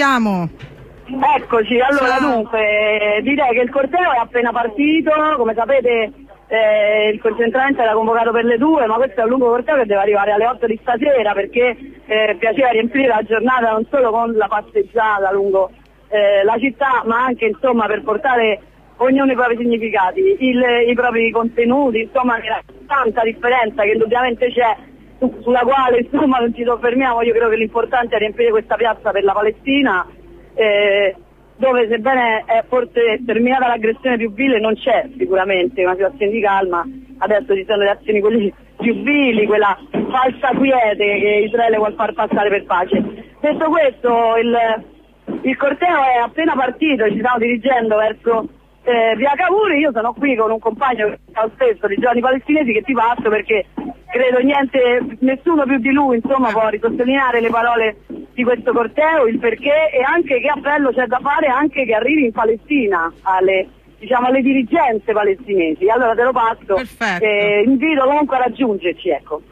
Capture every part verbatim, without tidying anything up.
Siamo. Eccoci, allora Ciao. Dunque direi che il corteo è appena partito, come sapete eh, il concentramento era convocato per le due, ma questo è un lungo corteo che deve arrivare alle otto di stasera perché eh, piaceva riempire la giornata non solo con la passeggiata lungo eh, la città, ma anche insomma per portare ognuno i propri significati, il, i propri contenuti, insomma c'è tanta differenza che indubbiamente c'è, su, sulla quale insomma non ci soffermiamo. Io credo che l'importante è riempire questa piazza per la Palestina, eh, dove sebbene è forse terminata l'aggressione più vile non c'è sicuramente una situazione di calma, adesso ci sono le azioni quelle più vili, quella falsa quiete che Israele vuol far passare per pace. Detto questo, il, il corteo è appena partito, ci stiamo dirigendo verso eh, via Cavour. Io sono qui con un compagno che è lo stesso di Giovani Palestinesi che ti passo perché credo niente, nessuno più di lui insomma può risottolineare le parole di questo corteo, il perché e anche che appello c'è da fare anche che arrivi in Palestina alle, diciamo, alle dirigenze palestinesi. Allora te lo passo. Perfetto. E invito comunque a raggiungerci, ecco.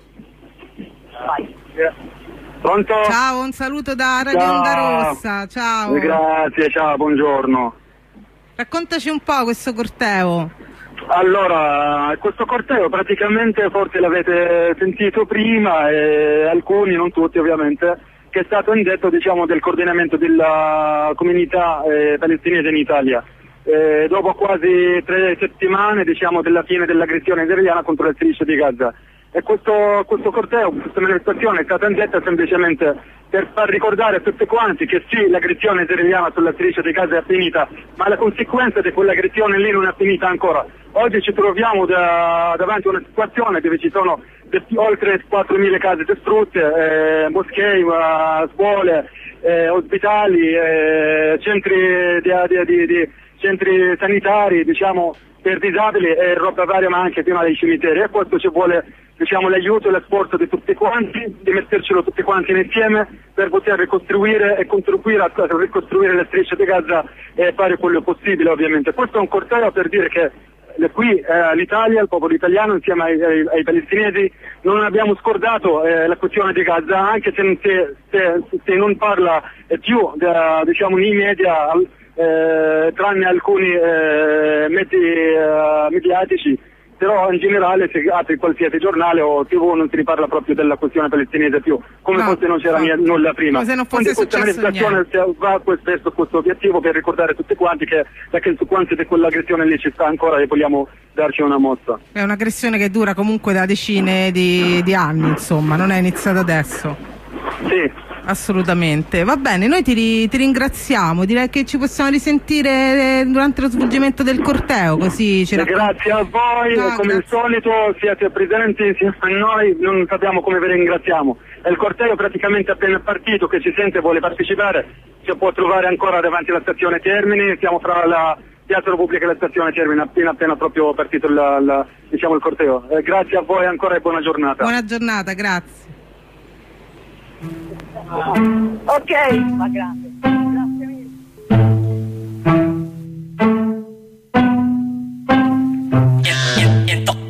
Vai. Pronto? Ciao, un saluto da Radio Ciao. Onda Rossa. Ciao. Grazie, ciao, buongiorno. Raccontaci un po' questo corteo. Allora, questo corteo praticamente forse l'avete sentito prima, e alcuni, non tutti ovviamente, che è stato indetto diciamo del coordinamento della comunità eh, palestinese in Italia. Eh, dopo quasi tre settimane diciamo della fine dell'aggressione israeliana contro la striscia di Gaza. E questo, questo corteo, questa manifestazione è stata indetta semplicemente per far ricordare a tutti quanti che sì, l'aggressione israeliana sulla striscia di Gaza è finita, ma la conseguenza di quell'aggressione lì non è finita ancora. Oggi ci troviamo da, davanti a una situazione dove ci sono de, oltre quattromila case distrutte, eh, moschee, uh, scuole, eh, ospitali, eh, centri, di, di, di, di, centri sanitari, diciamo, per disabili e roba varia, ma anche prima dei cimiteri. E questo ci vuole, diciamo, l'aiuto e lo sforzo di tutti quanti, di mettercelo tutti quanti insieme per poter ricostruire e contribuire a ricostruire le strisce di Gaza e fare quello possibile, ovviamente. Questo è un corteo per dire che qui eh, l'Italia, il popolo italiano insieme ai, ai, ai palestinesi non abbiamo scordato eh, la questione di Gaza, anche se, se, se, se non parla eh, più da, diciamo, nei media, eh, tranne alcuni eh, mezzi eh, mediatici, però in generale se apri qualsiasi giornale o tivù non si riparla proprio della questione palestinese più, come No, fosse non c'era no. nulla prima. Come se non fosse Quindi questa successo manifestazione va verso questo obiettivo per ricordare tutti quanti che la conseguenza di quell'aggressione lì ci sta ancora e vogliamo darci una mossa. È un'aggressione che dura comunque da decine di, di anni, insomma, non è iniziata adesso. Sì. Assolutamente. Va bene, noi ti, ri, ti ringraziamo, direi che ci possiamo risentire durante lo svolgimento del corteo, così ci racconti. Grazie a voi, No, come grazie. al solito siete presenti insieme a noi, non sappiamo come vi ringraziamo. È il corteo praticamente appena partito, che ci sente e vuole partecipare, ci può trovare ancora davanti alla stazione Termini, siamo fra la Piazza Repubblica e la stazione Termini, appena appena proprio partito la, la, diciamo, il corteo. Eh, grazie a voi ancora e buona giornata. Buona giornata, grazie. Ok, ma grazie.